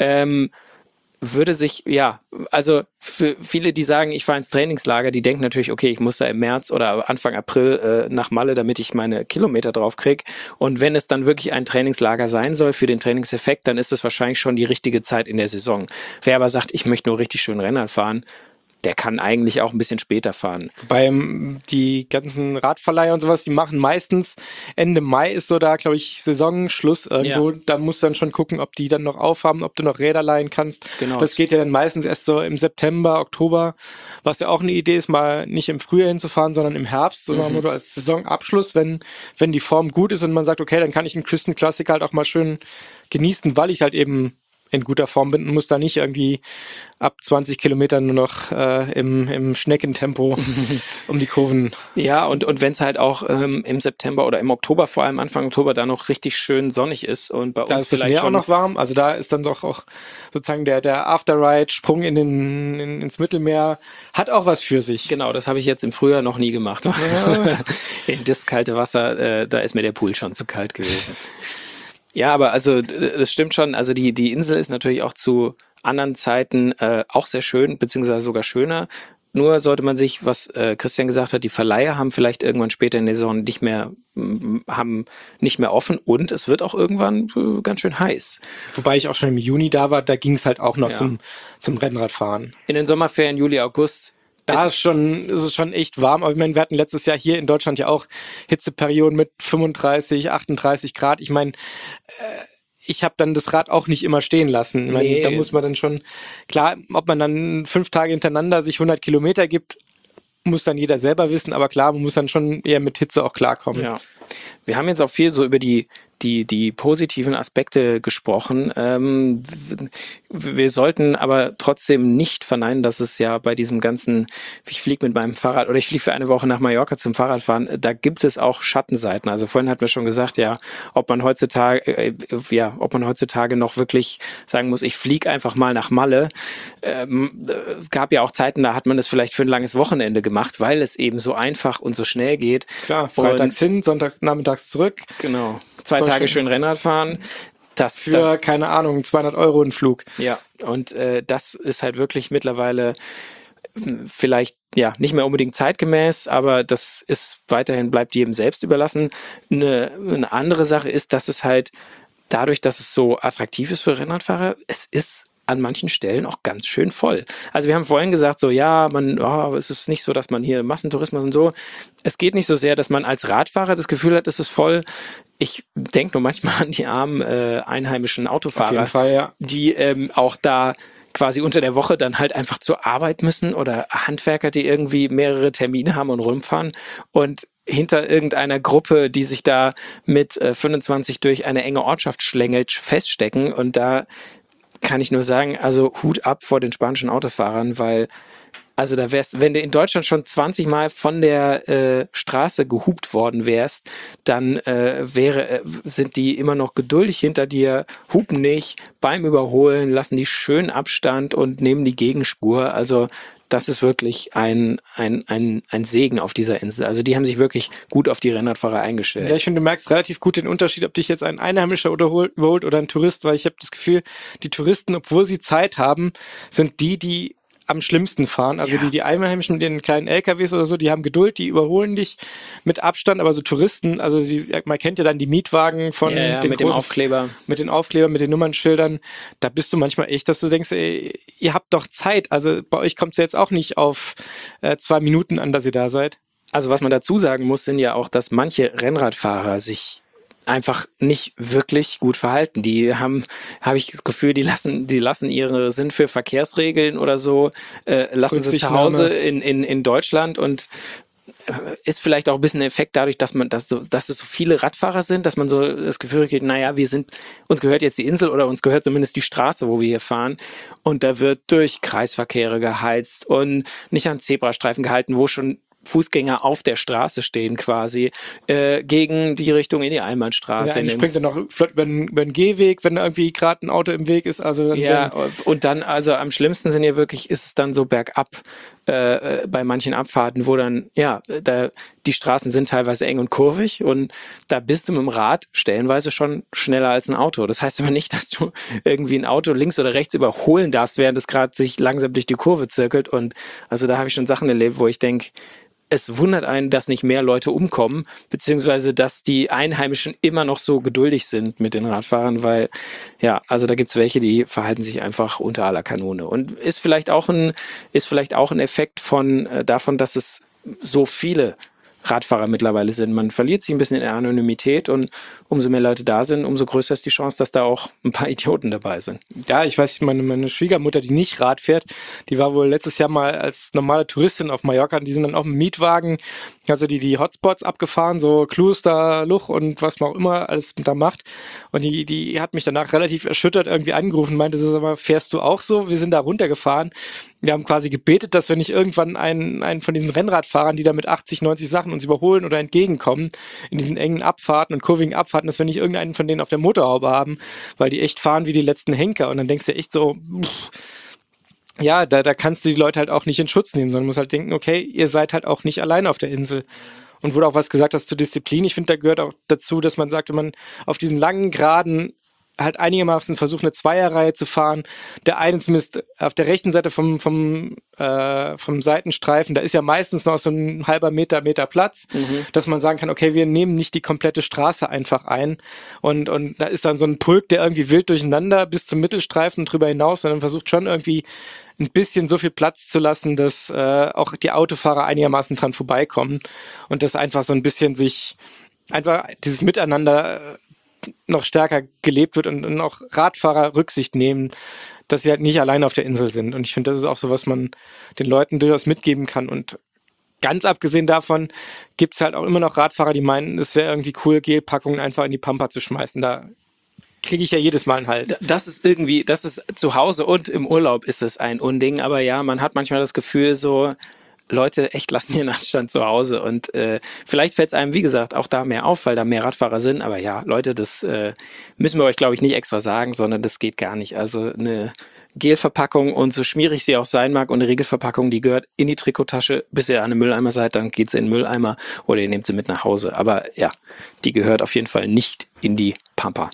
Würde sich, also für viele, die sagen, ich fahre ins Trainingslager, die denken natürlich, okay, ich muss da im März oder Anfang April nach Malle, damit ich meine Kilometer drauf kriege. Und wenn es dann wirklich ein Trainingslager sein soll für den Trainingseffekt, dann ist es wahrscheinlich schon die richtige Zeit in der Saison. Wer aber sagt, ich möchte nur richtig schön Rennrad fahren, der kann eigentlich auch ein bisschen später fahren. Wobei die ganzen Radverleiher und sowas, die machen meistens Ende Mai ist so da, glaube ich, Saisonschluss irgendwo. Ja. Da musst du dann schon gucken, ob die dann noch aufhaben, ob du noch Räder leihen kannst. Genau. Das geht ja dann meistens erst so im September, Oktober, was ja auch eine Idee ist, mal nicht im Frühjahr hinzufahren, sondern im Herbst, so nur als Saisonabschluss, wenn die Form gut ist und man sagt, okay, dann kann ich einen Küstenklassiker halt auch mal schön genießen, weil ich halt eben in guter Form bin und muss da nicht irgendwie ab 20 Kilometern nur noch im Schneckentempo um die Kurven. Ja, und wenn es halt auch im September oder im Oktober, vor allem Anfang Oktober, da noch richtig schön sonnig ist und bei Da uns ist das vielleicht Meer auch schon noch warm, also da ist dann doch auch sozusagen der Afterride-Sprung ins Mittelmeer hat auch was für sich. Genau, das habe ich jetzt im Frühjahr noch nie gemacht. Ja. In das kalte Wasser, da ist mir der Pool schon zu kalt gewesen. Ja, aber also das stimmt schon. Also die Insel ist natürlich auch zu anderen Zeiten auch sehr schön, beziehungsweise sogar schöner. Nur sollte man sich, was Christian gesagt hat, die Verleiher haben vielleicht irgendwann später in der Saison nicht mehr offen und es wird auch irgendwann ganz schön heiß. Wobei ich auch schon im Juni da war, da ging es halt auch noch Ja. zum Rennradfahren. In den Sommerferien, Juli, August, Da ist es schon echt warm, aber ich meine, wir hatten letztes Jahr hier in Deutschland ja auch Hitzeperioden mit 35, 38 Grad. Ich meine, ich habe dann das Rad auch nicht immer stehen lassen. Ich meine, Nee. da muss man dann schon, klar, ob man dann 5 Tage hintereinander sich 100 Kilometer gibt, muss dann jeder selber wissen, aber klar, man muss dann schon eher mit Hitze auch klarkommen. Ja. Wir haben jetzt auch viel so über die positiven Aspekte gesprochen. Wir sollten aber trotzdem nicht verneinen, dass es ja bei diesem ganzen, ich fliege mit meinem Fahrrad oder ich fliege für eine Woche nach Mallorca zum Fahrradfahren, da gibt es auch Schattenseiten. Also vorhin hat mir schon gesagt, ja, ob man heutzutage noch wirklich sagen muss, ich fliege einfach mal nach Malle. Gab ja auch Zeiten, da hat man das vielleicht für ein langes Wochenende gemacht, weil es eben so einfach und so schnell geht. Klar, freitags hin, sonntags, nachmittags zurück. Genau. 2 Tage schön Rennrad fahren. Für, keine Ahnung, 200 Euro ein Flug. Ja, und das ist halt wirklich mittlerweile vielleicht ja nicht mehr unbedingt zeitgemäß, aber das ist weiterhin, bleibt jedem selbst überlassen. Eine andere Sache ist, dass es halt dadurch, dass es so attraktiv ist für Rennradfahrer, es ist an manchen Stellen auch ganz schön voll. Also wir haben vorhin gesagt, so ja, es ist nicht so, dass man hier Massentourismus und so. Es geht nicht so sehr, dass man als Radfahrer das Gefühl hat, es ist voll. Ich denke nur manchmal an die armen einheimischen Autofahrer, Auf jeden Fall, ja. die auch da quasi unter der Woche dann halt einfach zur Arbeit müssen oder Handwerker, die irgendwie mehrere Termine haben und rumfahren und hinter irgendeiner Gruppe, die sich da mit 25 durch eine enge Ortschaft schlängelt, feststecken. Und da kann ich nur sagen, also Hut ab vor den spanischen Autofahrern, weil also da wärst, wenn du in Deutschland schon 20 Mal von der Straße gehupt worden wärst, dann sind die immer noch geduldig hinter dir, hupen nicht, beim Überholen, lassen die schön Abstand und nehmen die Gegenspur. Also das ist wirklich ein Segen auf dieser Insel. Also die haben sich wirklich gut auf die Rennradfahrer eingestellt. Ja, ich finde, du merkst relativ gut den Unterschied, ob dich jetzt ein Einheimischer überholt oder ein Tourist, weil ich habe das Gefühl, die Touristen, obwohl sie Zeit haben, sind die am schlimmsten fahren. Also Ja. die Einheimischen mit den kleinen LKWs oder so, die haben Geduld, die überholen dich mit Abstand, aber so Touristen, also man kennt ja dann die Mietwagen von Ja, den mit dem großen- Aufkleber. mit den Aufklebern, mit den Nummernschildern, da bist du manchmal echt, dass du denkst, ey, ihr habt doch Zeit. Also bei euch kommt es jetzt auch nicht auf 2 Minuten an, dass ihr da seid. Also was man dazu sagen muss, sind ja auch, dass manche Rennradfahrer sich einfach nicht wirklich gut verhalten. Die habe ich das Gefühl, die lassen ihre Sinn für Verkehrsregeln oder so, lassen sie zu Hause in Deutschland und ist vielleicht auch ein bisschen ein Effekt dadurch, dass es so viele Radfahrer sind, dass man so das Gefühl kriegt, naja, uns gehört jetzt die Insel oder uns gehört zumindest die Straße, wo wir hier fahren. Und da wird durch Kreisverkehre geheizt und nicht an Zebrastreifen gehalten, wo schon Fußgänger auf der Straße stehen quasi, gegen die Richtung in die Einbahnstraße. Ja, springt dann noch flott über den Gehweg, wenn da irgendwie gerade ein Auto im Weg ist. Also dann Ja, und dann, also am schlimmsten ist es dann so bergab bei manchen Abfahrten, wo dann, ja, die Straßen sind teilweise eng und kurvig und da bist du mit dem Rad stellenweise schon schneller als ein Auto. Das heißt aber nicht, dass du irgendwie ein Auto links oder rechts überholen darfst, während es gerade sich langsam durch die Kurve zirkelt. Und also da habe ich schon Sachen erlebt, wo ich denke, es wundert einen, dass nicht mehr Leute umkommen, beziehungsweise dass die Einheimischen immer noch so geduldig sind mit den Radfahrern, weil ja, also da gibt's welche, die verhalten sich einfach unter aller Kanone. Und ist vielleicht auch ein Effekt davon, dass es so viele Radfahrer mittlerweile sind. Man verliert sich ein bisschen in der Anonymität und umso mehr Leute da sind, umso größer ist die Chance, dass da auch ein paar Idioten dabei sind. Ja, ich weiß, meine Schwiegermutter, die nicht Rad fährt, die war wohl letztes Jahr mal als normale Touristin auf Mallorca und die sind dann auch im Mietwagen, also die Hotspots abgefahren, so Kloster, Luch und was man auch immer alles da macht. Und die hat mich danach relativ erschüttert irgendwie angerufen und meinte, sag mal, fährst du auch so? Wir sind da runtergefahren. Wir haben quasi gebetet, dass wir nicht irgendwann einen von diesen Rennradfahrern, die da mit 80, 90 Sachen uns überholen oder entgegenkommen, in diesen engen Abfahrten und kurvigen Abfahrten, dass wir nicht irgendeinen von denen auf der Motorhaube haben, weil die echt fahren wie die letzten Henker. Und dann denkst du echt so, ja, da kannst du die Leute halt auch nicht in Schutz nehmen, sondern musst halt denken, okay, ihr seid halt auch nicht allein auf der Insel. Und wo du auch was gesagt hast zur Disziplin, ich finde, da gehört auch dazu, dass man sagt, wenn man auf diesen langen, geraden halt einigermaßen versucht, eine Zweierreihe zu fahren. Der eine zumindest auf der rechten Seite vom Seitenstreifen, da ist ja meistens noch so ein halber Meter Platz, dass man sagen kann, okay, wir nehmen nicht die komplette Straße einfach ein und da ist dann so ein Pulk, der irgendwie wild durcheinander bis zum Mittelstreifen und drüber hinaus, sondern versucht schon irgendwie ein bisschen so viel Platz zu lassen, dass auch die Autofahrer einigermaßen dran vorbeikommen und das einfach so ein bisschen sich einfach dieses Miteinander noch stärker gelebt wird und auch Radfahrer Rücksicht nehmen, dass sie halt nicht allein auf der Insel sind. Und ich finde, das ist auch so, was man den Leuten durchaus mitgeben kann. Und ganz abgesehen davon gibt es halt auch immer noch Radfahrer, die meinen, es wäre irgendwie cool, Gelpackungen einfach in die Pampa zu schmeißen. Da kriege ich ja jedes Mal einen Hals. Das ist zu Hause und im Urlaub ist es ein Unding. Aber ja, man hat manchmal das Gefühl so, Leute, echt lassen ihren Anstand zu Hause und vielleicht fällt es einem, wie gesagt, auch da mehr auf, weil da mehr Radfahrer sind, aber ja, Leute, das müssen wir euch, glaube ich, nicht extra sagen, sondern das geht gar nicht. Also eine Gelverpackung und so schmierig sie auch sein mag und eine Regelverpackung, die gehört in die Trikottasche, bis ihr an einem Mülleimer seid, dann geht sie in den Mülleimer oder ihr nehmt sie mit nach Hause. Aber ja, die gehört auf jeden Fall nicht in die Pampa.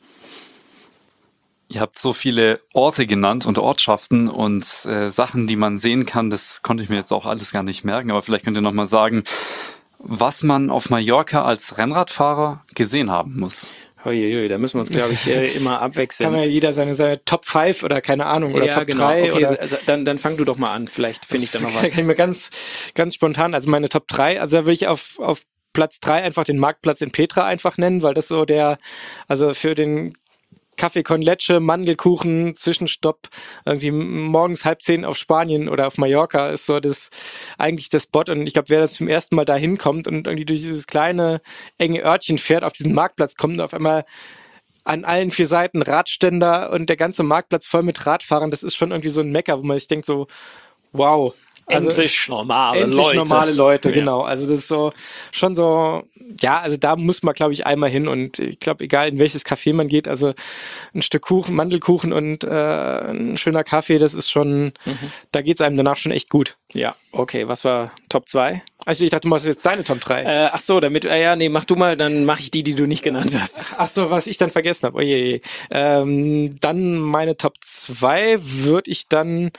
Ihr habt so viele Orte genannt und Ortschaften und Sachen, die man sehen kann. Das konnte ich mir jetzt auch alles gar nicht merken. Aber vielleicht könnt ihr nochmal sagen, was man auf Mallorca als Rennradfahrer gesehen haben muss. Uiuiui, da müssen wir uns, glaube ich, immer abwechseln. Kann ja jeder seine Top 5 oder keine Ahnung oder ja, Top genau. 3. Okay, oder also dann fang du doch mal an. Vielleicht finde ich da noch was. Kann ich mir ganz spontan, also meine Top 3, also da würde ich auf Platz 3 einfach den Marktplatz in Petra einfach nennen, weil das so also für den Kaffee con Leche, Mandelkuchen, Zwischenstopp, irgendwie morgens 9:30 auf Spanien oder auf Mallorca ist so eigentlich das Spot. Und ich glaube, wer da zum ersten Mal da hinkommt und irgendwie durch dieses kleine, enge Örtchen fährt, auf diesen Marktplatz kommt und auf einmal an allen 4 Seiten Radständer und der ganze Marktplatz voll mit Radfahrern, das ist schon irgendwie so ein Mecker, wo man sich denkt so, wow. Also, endlich normale Leute, genau. Also das ist so schon so, ja, also da muss man, glaube ich, einmal hin und ich glaube, egal in welches Café man geht, also ein Stück Kuchen, Mandelkuchen und ein schöner Kaffee, das ist schon, da geht es einem danach schon echt gut. Ja, okay, was war Top 2? Also ich dachte, du machst jetzt deine Top 3. Ach so, mach du mal, dann mache ich die du nicht genannt hast. Ach so, was ich dann vergessen habe. Oje. Dann meine Top 2 würde ich dann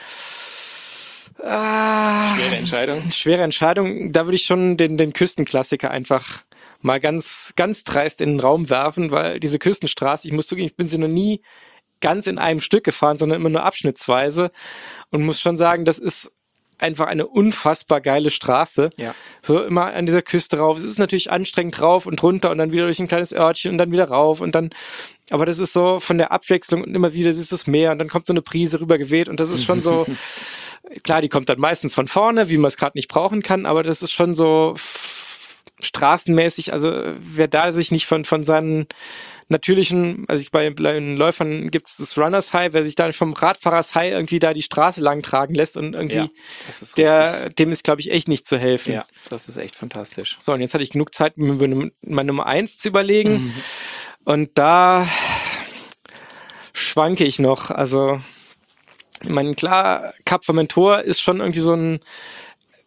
Schwere Entscheidung. Da würde ich schon den Küstenklassiker einfach mal ganz, ganz dreist in den Raum werfen, weil diese Küstenstraße, ich muss zugeben, ich bin sie noch nie ganz in einem Stück gefahren, sondern immer nur abschnittsweise und muss schon sagen, das ist einfach eine unfassbar geile Straße. Ja. So immer an dieser Küste rauf. Es ist natürlich anstrengend rauf und runter und dann wieder durch ein kleines Örtchen und dann wieder rauf und dann, aber das ist so von der Abwechslung und immer wieder ist das Meer und dann kommt so eine Brise rübergeweht und das ist schon so, klar, die kommt dann meistens von vorne, wie man es gerade nicht brauchen kann, aber das ist schon so straßenmäßig, also wer da sich nicht von seinen natürlichen, also bei den Läufern gibt es das Runners High, wer sich da vom Radfahrers High irgendwie da die Straße lang tragen lässt und irgendwie dem ist, glaube ich, echt nicht zu helfen. Ja, das ist echt fantastisch. So, und jetzt hatte ich genug Zeit, mir meine Nummer 1 zu überlegen und da schwanke ich noch, also ich meine, klar, Cap Formentor ist schon irgendwie so ein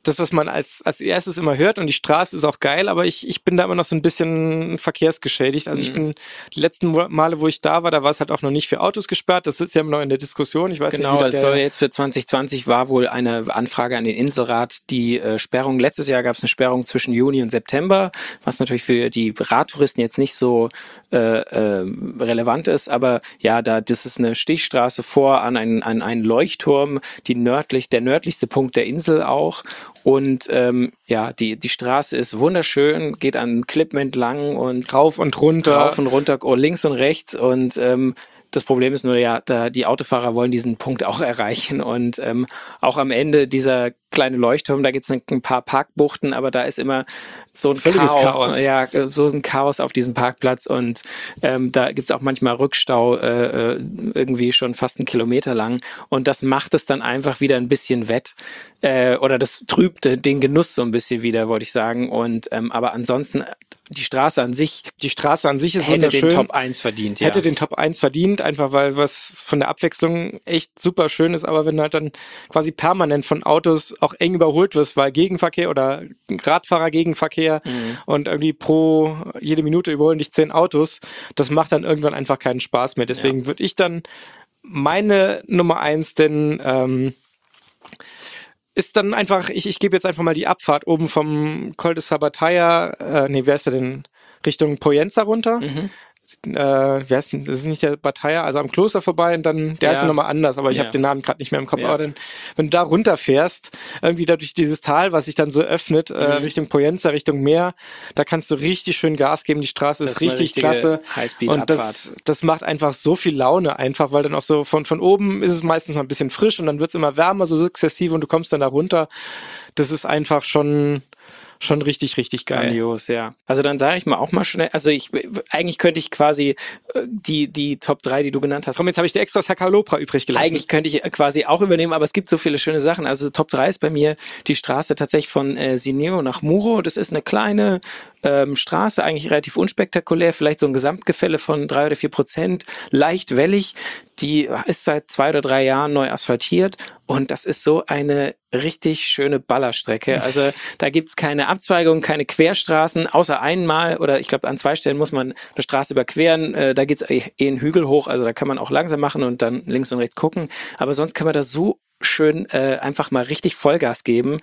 das, was man als erstes immer hört, und die Straße ist auch geil, aber ich bin da immer noch so ein bisschen verkehrsgeschädigt. Also ich bin die letzten Male, wo ich da war es halt auch noch nicht für Autos gesperrt. Das ist ja immer noch in der Diskussion. Ich weiß genau, nicht, wie es soll jetzt für 2020 war wohl eine Anfrage an den Inselrat, die Sperrung. Letztes Jahr gab es eine Sperrung zwischen Juni und September, was natürlich für die Radtouristen jetzt nicht so relevant ist, aber ja, das ist eine Stichstraße vor an einen Leuchtturm, der nördlichste Punkt der Insel auch. Und die Straße ist wunderschön, geht an Klippen entlang und rauf und runter, links und rechts. Und das Problem ist nur, die Autofahrer wollen diesen Punkt auch erreichen. Und auch am Ende dieser kleine Leuchtturm, da gibt es ein paar Parkbuchten, aber da ist immer so ein Chaos. Ja, so ein Chaos auf diesem Parkplatz. Und da gibt es auch manchmal Rückstau, irgendwie schon fast 1 Kilometer lang. Und das macht es dann einfach wieder ein bisschen wett. Oder das trübt den Genuss so ein bisschen wieder, wollte ich sagen. Und aber ansonsten, die Straße an sich ist hätte den Top 1 verdient. Hätte den Top 1 verdient, einfach weil was von der Abwechslung echt super schön ist. Aber wenn du halt dann quasi permanent von Autos auch eng überholt wirst, weil Gegenverkehr oder Radfahrer-Gegenverkehr und irgendwie jede Minute überholen dich 10 Autos, das macht dann irgendwann einfach keinen Spaß mehr. Deswegen würde ich dann meine Nummer 1 ist dann einfach, ich gebe jetzt einfach mal die Abfahrt oben vom Col de Sabataya, wer ist der denn? Richtung Poyenza runter. Wie heißt denn, das ist nicht der Bataya, also am Kloster vorbei und dann, der heißt ja nochmal anders, aber ich habe den Namen gerade nicht mehr im Kopf. Aber dann, wenn du da runterfährst, irgendwie da durch dieses Tal, was sich dann so öffnet, Richtung Poyenza, Richtung Meer, da kannst du richtig schön Gas geben, die Straße ist richtig klasse. Und das macht einfach so viel Laune einfach, weil dann auch so von oben ist es meistens noch ein bisschen frisch und dann wird es immer wärmer, so sukzessive und du kommst dann da runter. Das ist einfach schon richtig, richtig geil. Grandios, ja. Also dann sage ich mal auch mal schnell, also eigentlich könnte ich quasi die Top 3, die du genannt hast. Komm, jetzt habe ich dir extra Sacalopra übrig gelassen. Eigentlich könnte ich quasi auch übernehmen, aber es gibt so viele schöne Sachen. Also Top 3 ist bei mir die Straße tatsächlich von Sineo nach Muro. Das ist eine kleine Straße, eigentlich relativ unspektakulär, vielleicht so ein Gesamtgefälle von 3 oder 4%, leicht wellig. Die ist seit 2 oder 3 Jahren neu asphaltiert und das ist so eine richtig schöne Ballerstrecke. Also da gibt's keine Abzweigung, keine Querstraßen, außer einmal oder ich glaube an 2 Stellen muss man eine Straße überqueren. Da geht's einen Hügel hoch, also da kann man auch langsam machen und dann links und rechts gucken. Aber sonst kann man da so schön einfach mal richtig Vollgas geben.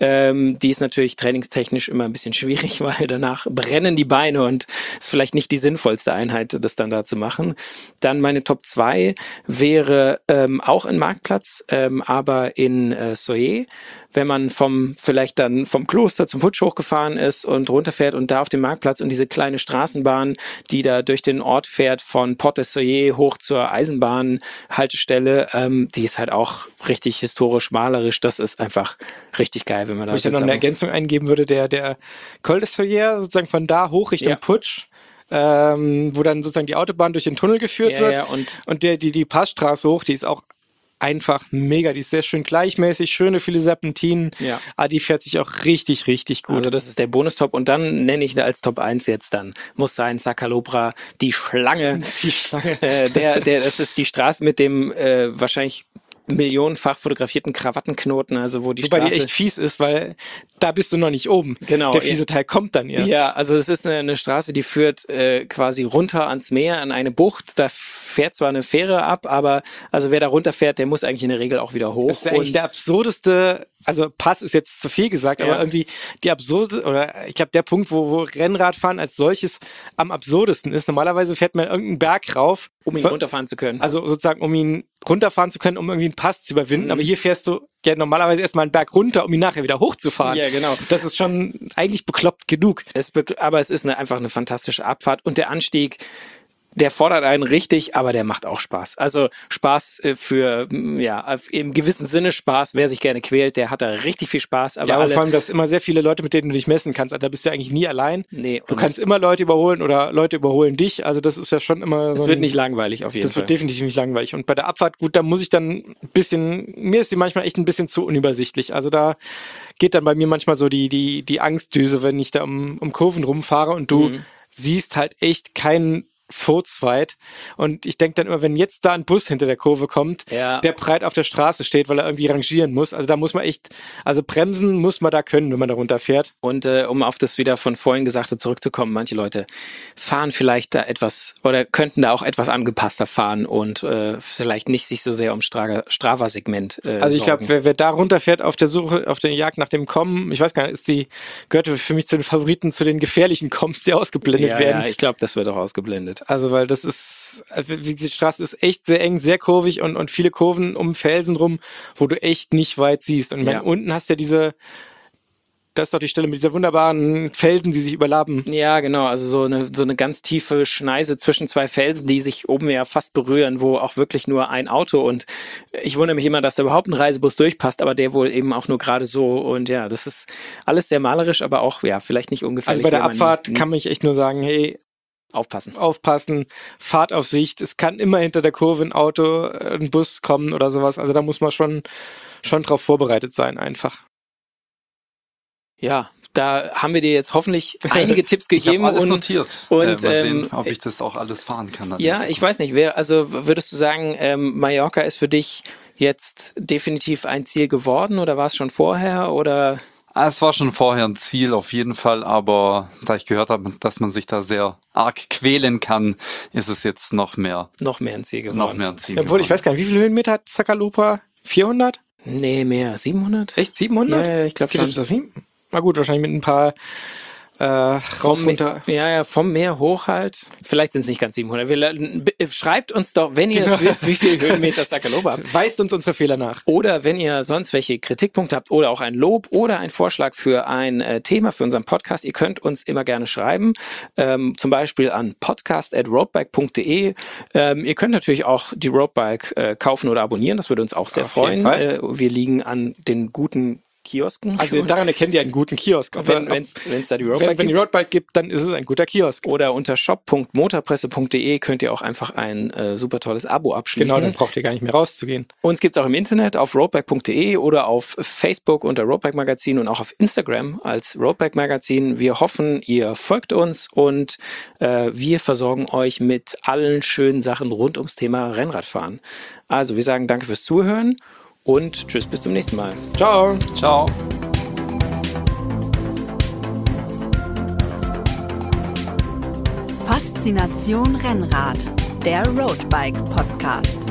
Die ist natürlich trainingstechnisch immer ein bisschen schwierig, weil danach brennen die Beine und ist vielleicht nicht die sinnvollste Einheit, das dann da zu machen. Dann meine Top 2 wäre auch ein Marktplatz, aber in Soye. Wenn man vielleicht dann vom Kloster zum Putsch hochgefahren ist und runterfährt und da auf dem Marktplatz und diese kleine Straßenbahn, die da durch den Ort fährt, von Port de Soye hoch zur Eisenbahnhaltestelle, die ist halt auch richtig historisch, malerisch. Das ist einfach richtig geil, wenn man da. Wo ich dann noch eine Ergänzung eingeben würde, der Col de Soye, sozusagen von da hoch Richtung Putsch, wo dann sozusagen die Autobahn durch den Tunnel geführt wird. Ja, und die Passstraße hoch, die ist auch einfach mega, die ist sehr schön gleichmäßig, schöne viele Serpentinen, aber die fährt sich auch richtig, richtig gut. Also das ist der Bonustop und dann nenne ich als Top 1 jetzt dann, muss sein Sacalopra, die Schlange. Die Schlange. Das ist die Straße mit dem wahrscheinlich millionenfach fotografierten Krawattenknoten, also wo die Wobei Straße... die echt fies ist, weil da bist du noch nicht oben. Genau. Der fiese Teil kommt dann erst. Ja, also es ist eine Straße, die führt quasi runter ans Meer, an eine Bucht. Da fährt zwar eine Fähre ab, aber also wer da runterfährt, der muss eigentlich in der Regel auch wieder hoch. Das ist eigentlich der absurdeste, also Pass ist jetzt zu viel gesagt, aber irgendwie die absurde, oder ich glaube der Punkt, wo Rennradfahren als solches am absurdesten ist. Normalerweise fährt man irgendeinen Berg rauf. Um ihn runterfahren zu können. Also sozusagen, um ihn runterfahren zu können, um irgendwie einen Pass zu überwinden. Aber hier fährst du normalerweise erstmal einen Berg runter, um ihn nachher wieder hochzufahren. Ja, genau. Das ist schon eigentlich bekloppt genug. Aber es ist einfach eine fantastische Abfahrt und der Anstieg, der fordert einen richtig, aber der macht auch Spaß. Also Spaß im gewissen Sinne Spaß. Wer sich gerne quält, der hat da richtig viel Spaß. Aber vor allem, dass immer sehr viele Leute, mit denen du dich messen kannst. Also da bist du eigentlich nie allein. Nee, du kannst immer Leute überholen oder Leute überholen dich. Also das ist ja schon immer so. Es wird nicht langweilig auf jeden Fall. Das wird definitiv nicht langweilig. Und bei der Abfahrt, gut, da muss ich dann ein bisschen, mir ist die manchmal echt ein bisschen zu unübersichtlich. Also da geht dann bei mir manchmal so die Angstdüse, wenn ich da um Kurven rumfahre und du siehst halt echt keinen furzweit. Und ich denke dann immer, wenn jetzt da ein Bus hinter der Kurve kommt, Ja. der breit auf der Straße steht, weil er irgendwie rangieren muss. Also da muss man echt, also bremsen muss man da können, wenn man da runterfährt. Und um auf das wieder von vorhin Gesagte zurückzukommen, manche Leute fahren vielleicht da etwas oder könnten da auch etwas angepasster fahren und vielleicht nicht sich so sehr ums Strava-Segment Also ich glaube, wer da runterfährt auf der Suche, auf der Jagd nach dem Kommen, ich weiß gar nicht, gehört für mich zu den Favoriten, zu den gefährlichen Koms, die ausgeblendet werden. Ja, ich glaube, das wird auch ausgeblendet. Also, weil das ist, die Straße ist echt sehr eng, sehr kurvig und viele Kurven um Felsen rum, wo du echt nicht weit siehst. Und unten hast du ja das ist doch die Stelle mit dieser wunderbaren Felsen, die sich überlappen. Ja, genau, also so eine ganz tiefe Schneise zwischen zwei Felsen, die sich oben ja fast berühren, wo auch wirklich nur ein Auto und ich wundere mich immer, dass da überhaupt ein Reisebus durchpasst, aber der wohl eben auch nur gerade so und ja, das ist alles sehr malerisch, aber auch, ja, vielleicht nicht ungefährlich. Also bei der Abfahrt kann ich echt nur sagen, hey, Aufpassen, Fahrt auf Sicht, es kann immer hinter der Kurve ein Auto, ein Bus kommen oder sowas, also da muss man schon drauf vorbereitet sein einfach. Ja, da haben wir dir jetzt hoffentlich einige Tipps gegeben. Ich habe alles notiert. Und mal sehen, ob ich das auch alles fahren kann. Ja, ich weiß nicht. Würdest du sagen, Mallorca ist für dich jetzt definitiv ein Ziel geworden oder war es schon vorher? Oder? Es war schon vorher ein Ziel auf jeden Fall, aber da ich gehört habe, dass man sich da sehr arg quälen kann, ist es jetzt noch mehr ein Ziel geworden. Obwohl, ich weiß gar nicht, wie viele Höhenmeter hat Zacalopa? 400? Nee, mehr. 700? Echt? 700? Ja, ich glaube schon. Na gut, wahrscheinlich mit ein paar vom Meer hoch halt. Vielleicht sind es nicht ganz 700. Schreibt uns doch, wenn ihr es wisst, wie viele Höhenmeter Zacalopa habt. Weist uns unsere Fehler nach. Oder wenn ihr sonst welche Kritikpunkte habt oder auch ein Lob oder ein Vorschlag für ein Thema für unseren Podcast, ihr könnt uns immer gerne schreiben. Zum Beispiel an podcast@roadbike.de. Ihr könnt natürlich auch die Roadbike kaufen oder abonnieren. Das würde uns auch sehr freuen. Wir liegen an den guten Kiosken. Also daran erkennt ihr einen guten Kiosk. Wenn es da die Roadbike gibt. Wenn die Roadbike gibt, dann ist es ein guter Kiosk. Oder unter shop.motorpresse.de könnt ihr auch einfach ein super tolles Abo abschließen. Genau, dann braucht ihr gar nicht mehr rauszugehen. Uns gibt es auch im Internet auf roadbike.de oder auf Facebook unter Roadbike Magazin und auch auf Instagram als Roadbike Magazin. Wir hoffen, ihr folgt uns und wir versorgen euch mit allen schönen Sachen rund ums Thema Rennradfahren. Also wir sagen danke fürs Zuhören. Und tschüss, bis zum nächsten Mal. Ciao. Ciao. Faszination Rennrad, der Roadbike Podcast.